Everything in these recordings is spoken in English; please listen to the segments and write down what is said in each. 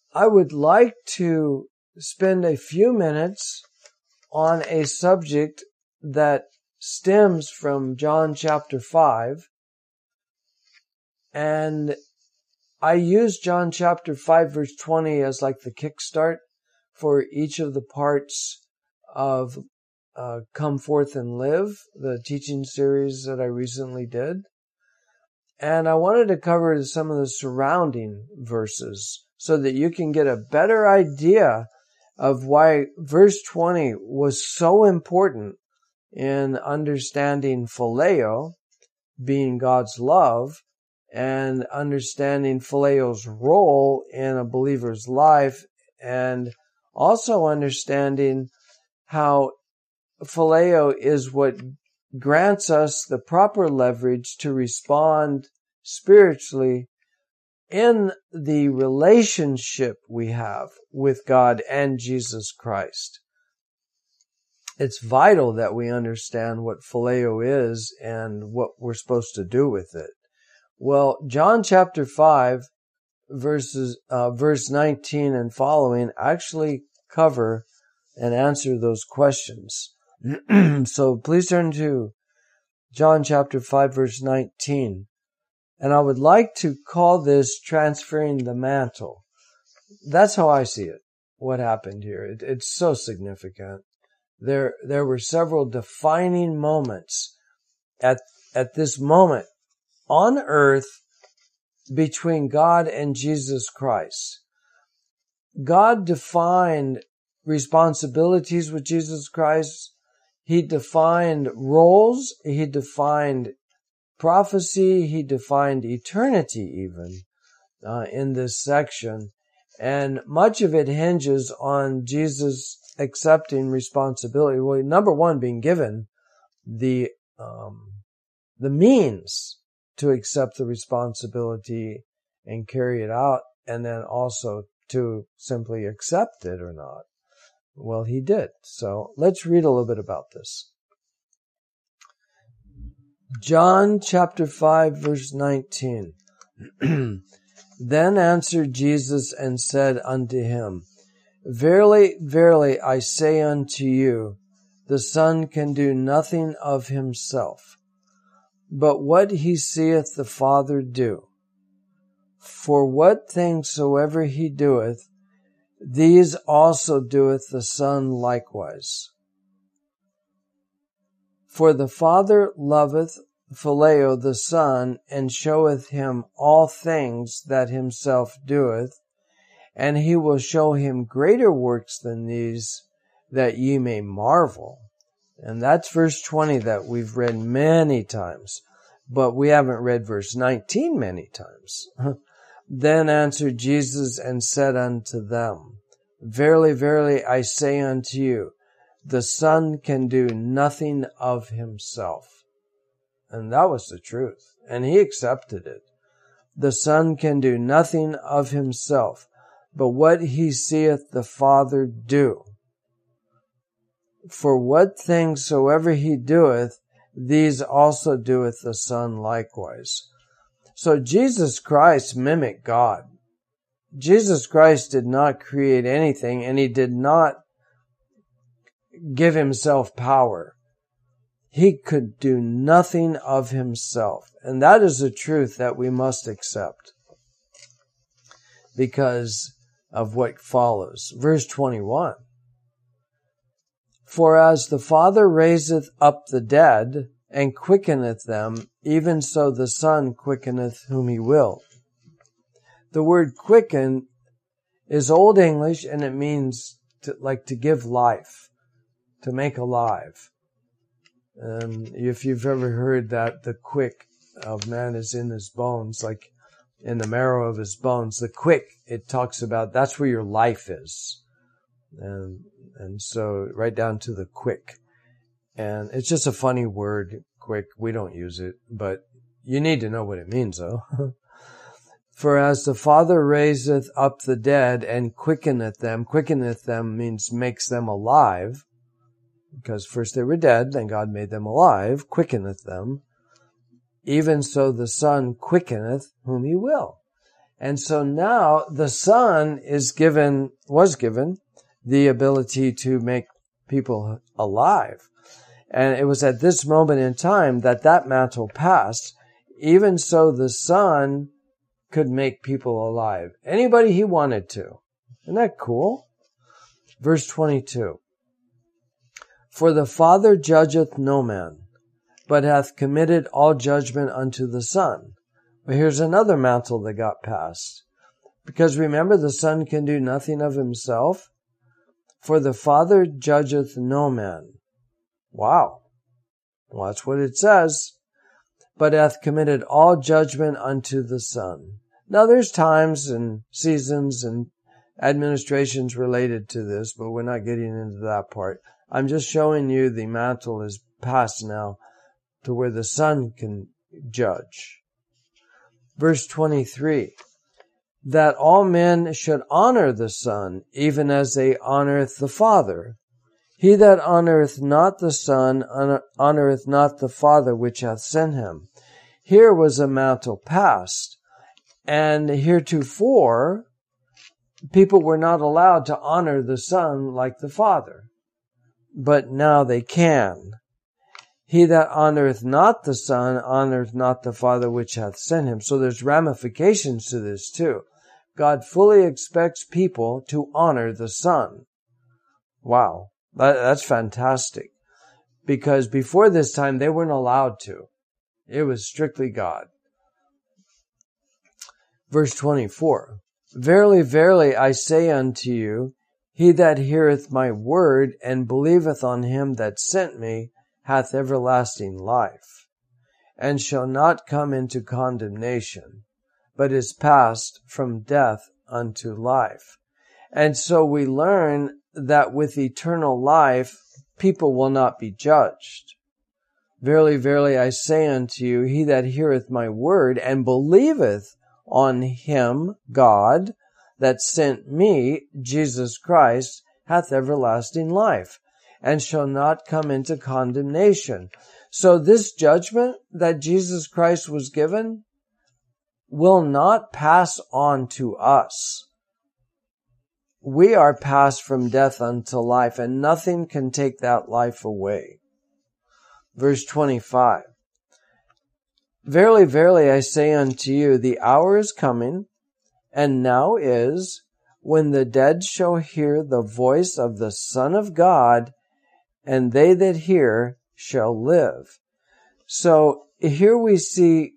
I would like to spend a few minutes on a subject that stems from John chapter 5. And I use John chapter 5 verse 20 as like the kickstart for each of the parts of Come Forth and Live, the teaching series that I recently did. And I wanted to cover some of the surrounding verses so that you can get a better idea of why verse 20 was so important in understanding phileo, being God's love, and understanding phileo's role in a believer's life, and also understanding how phileo is what grants us the proper leverage to respond spiritually in the relationship we have with God and Jesus Christ. It's vital that we understand what phileo is and what we're supposed to do with it. Well, John chapter 5 verse 19 and following actually cover and answer those questions. So please turn to John chapter 5 verse 19. And I would like to call this transferring the mantle. That's how I see it, what happened here. It's so significant. There were several defining moments at this moment on earth between God and Jesus Christ. God defined responsibilities with Jesus Christ. He defined roles. He defined prophecy. He defined eternity even in this section. And much of it hinges on Jesus accepting responsibility. Well, number one, being given the means to accept the responsibility and carry it out, and then also to simply accept it or not. Well, he did. So let's read a little bit about this. John chapter 5 verse 19. Then answered Jesus and said unto him, Verily, verily, I say unto you, the Son can do nothing of himself, but what he seeth the Father do. For what things soever he doeth, these also doeth the Son likewise. For the Father loveth phileo the Son, and showeth him all things that himself doeth, and he will show him greater works than these, that ye may marvel. And that's verse 20 that we've read many times, but we haven't read verse 19 many times. Then answered Jesus and said unto them, Verily, verily, I say unto you, the Son can do nothing of himself. And that was the truth. And he accepted it. The Son can do nothing of himself, but what he seeth the Father do. For what things soever he doeth, these also doeth the Son likewise. So Jesus Christ mimicked God. Jesus Christ did not create anything, and he did not give himself power. He could do nothing of himself. And that is a truth that we must accept because of what follows. Verse 21. For as the Father raiseth up the dead and quickeneth them, even so the Son quickeneth whom he will. The word quicken is Old English, and it means to give life, to make alive. If you've ever heard that the quick of man is in his bones, like in the marrow of his bones, the quick, it talks about that's where your life is. And so right down to the quick. And it's just a funny word, quick. We don't use it, but you need to know what it means though. For as the Father raiseth up the dead and quickeneth them means makes them alive, because first they were dead, then God made them alive, quickeneth them. Even so the Son quickeneth whom he will. And so now the Son was given the ability to make people alive. And it was at this moment in time that mantle passed. Even so, the Son could make people alive. Anybody he wanted to. Isn't that cool? Verse 22. For the Father judgeth no man, but hath committed all judgment unto the Son. But here's another mantle that got passed. Because remember, the Son can do nothing of himself. For the Father judgeth no man. Wow. Well, that's what it says. But hath committed all judgment unto the Son. Now there's times and seasons and administrations related to this, but we're not getting into that part. I'm just showing you the mantle is passed now to where the Son can judge. Verse 23. That all men should honor the Son, even as they honoreth the Father. He that honoreth not the Son, honoreth not the Father which hath sent him. Here was a mantle passed, and heretofore, people were not allowed to honor the Son like the Father. But now they can. He that honoreth not the Son, honoreth not the Father which hath sent him. So there's ramifications to this too. God fully expects people to honor the Son. Wow. That's fantastic. Because before this time, they weren't allowed to. It was strictly God. Verse 24. Verily, verily, I say unto you, he that heareth my word and believeth on him that sent me hath everlasting life, and shall not come into condemnation, but is passed from death unto life. And so we learn that with eternal life, people will not be judged. Verily, verily, I say unto you, he that heareth my word and believeth on him, God, that sent me, Jesus Christ, hath everlasting life, and shall not come into condemnation. So this judgment that Jesus Christ was given will not pass on to us. We are passed from death unto life, and nothing can take that life away. Verse 25. Verily, verily, I say unto you, the hour is coming, and now is, when the dead shall hear the voice of the Son of God, and they that hear shall live. So here we see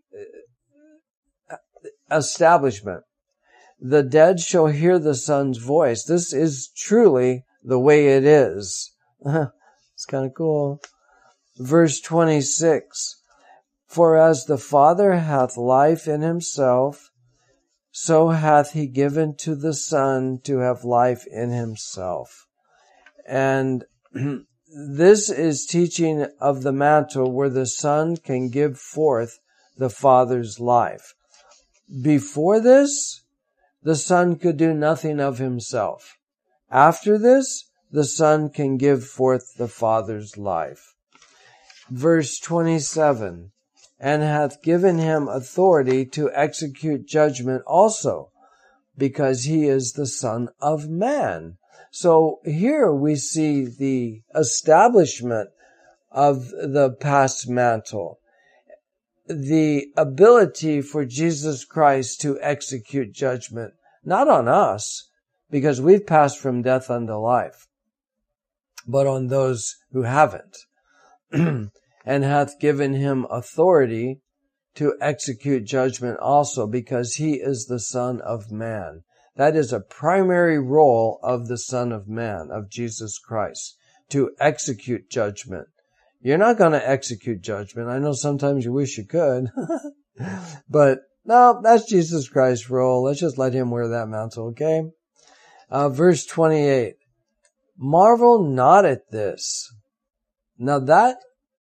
establishment. The dead shall hear the Son's voice. This is truly the way it is. It's kind of cool. Verse 26. For as the Father hath life in himself, so hath he given to the Son to have life in himself. And this is teaching of the mantle where the Son can give forth the Father's life. Before this, the Son could do nothing of himself. After this, the Son can give forth the Father's life. Verse 27. And hath given him authority to execute judgment also, because he is the Son of Man. So here we see the establishment of the past mantle, the ability for Jesus Christ to execute judgment, not on us, because we've passed from death unto life, but on those who haven't. And hath given him authority to execute judgment also, because he is the Son of Man. That is a primary role of the Son of Man, of Jesus Christ, to execute judgment. You're not going to execute judgment. I know sometimes you wish you could, but no, that's Jesus Christ's role. Let's just let him wear that mantle, okay? Verse 28. Marvel not at this. Now that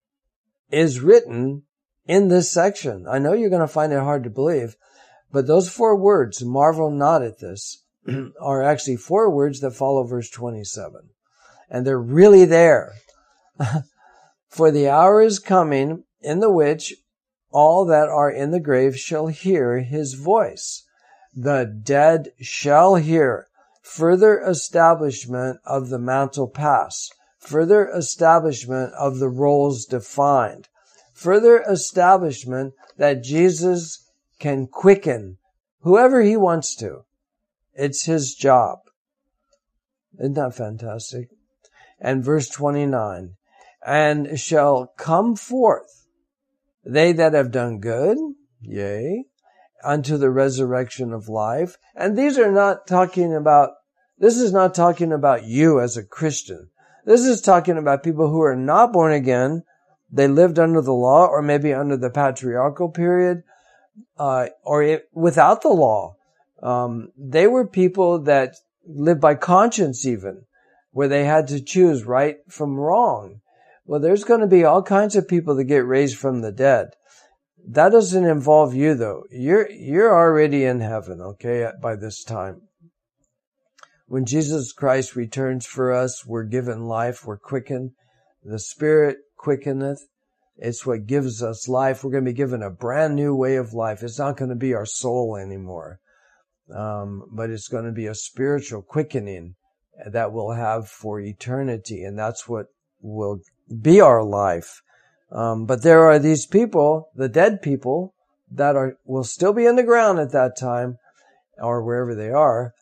is written in this section. I know you're going to find it hard to believe, but those 4 words, marvel not at this, are actually 4 words that follow verse 27. And they're really there. For the hour is coming in the which all that are in the grave shall hear his voice. The dead shall hear. Further establishment of the mantle pass. Further establishment of the roles defined. Further establishment that Jesus can quicken whoever he wants to. It's his job. Isn't that fantastic? And verse 29, and shall come forth they that have done good, yea, unto the resurrection of life. And this is not talking about you as a Christian. This is talking about people who are not born again. They lived under the law, or maybe under the patriarchal period, without the law. They were people that lived by conscience even, where they had to choose right from wrong. Well, there's going to be all kinds of people that get raised from the dead. That doesn't involve you though. You're already in heaven, okay, by this time. When Jesus Christ returns for us, we're given life, we're quickened. The Spirit quickeneth. It's what gives us life. We're going to be given a brand new way of life. It's not going to be our soul anymore. But it's going to be a spiritual quickening that we'll have for eternity. And that's what will be our life. But there are these people, the dead people, that will still be in the ground at that time, or wherever they are.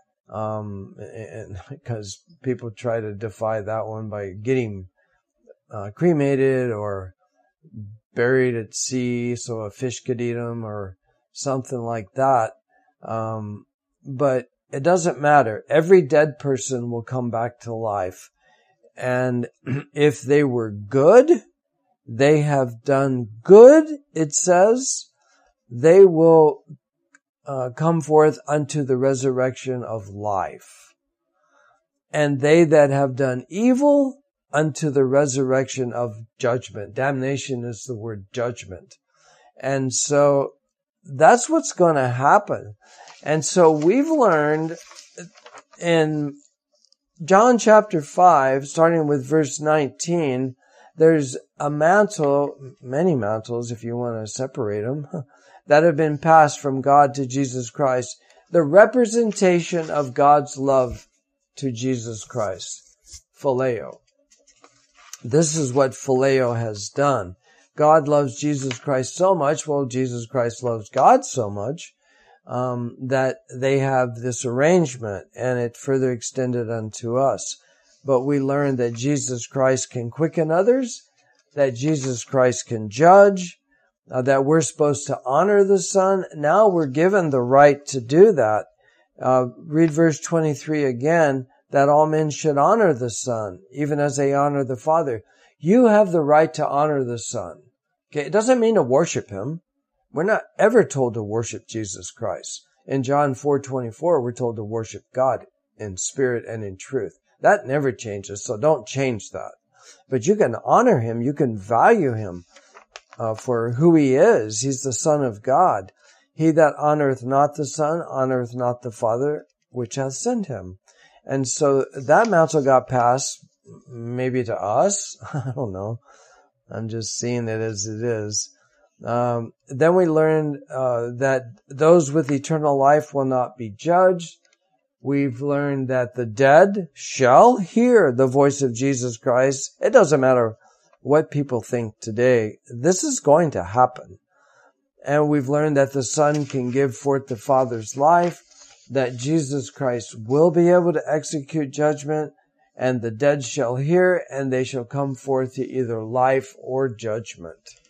And because people try to defy that one by getting cremated or buried at sea so a fish could eat them or something like that. But it doesn't matter. Every dead person will come back to life. And if they were good, they have done good, it says, they will come forth unto the resurrection of life. And they that have done evil, unto the resurrection of judgment. Damnation is the word judgment. And so that's what's going to happen. And so we've learned in John chapter 5, starting with verse 19, there's a mantle, many mantles if you want to separate them, that have been passed from God to Jesus Christ. The representation of God's love to Jesus Christ. Phileo. This is what Phileo has done. God loves Jesus Christ so much, well, Jesus Christ loves God so much, that they have this arrangement, and it further extended unto us. But we learned that Jesus Christ can quicken others, that Jesus Christ can judge, that we're supposed to honor the Son. Now we're given the right to do that. Read verse 23 again, that all men should honor the Son, even as they honor the Father. You have the right to honor the Son. Okay, it doesn't mean to worship Him. We're not ever told to worship Jesus Christ. In John 4:24, we're told to worship God in spirit and in truth. That never changes, so don't change that. But you can honor Him, you can value Him for who He is. He's the Son of God. He that honoreth not the Son, honoreth not the Father, which hath sent Him. And so that mantle got passed, maybe to us. I don't know. I'm just seeing it as it is. Then we learned that those with eternal life will not be judged. We've learned that the dead shall hear the voice of Jesus Christ. It doesn't matter what people think today. This is going to happen. And we've learned that the Son can give forth the Father's life, that Jesus Christ will be able to execute judgment, and the dead shall hear, and they shall come forth to either life or judgment.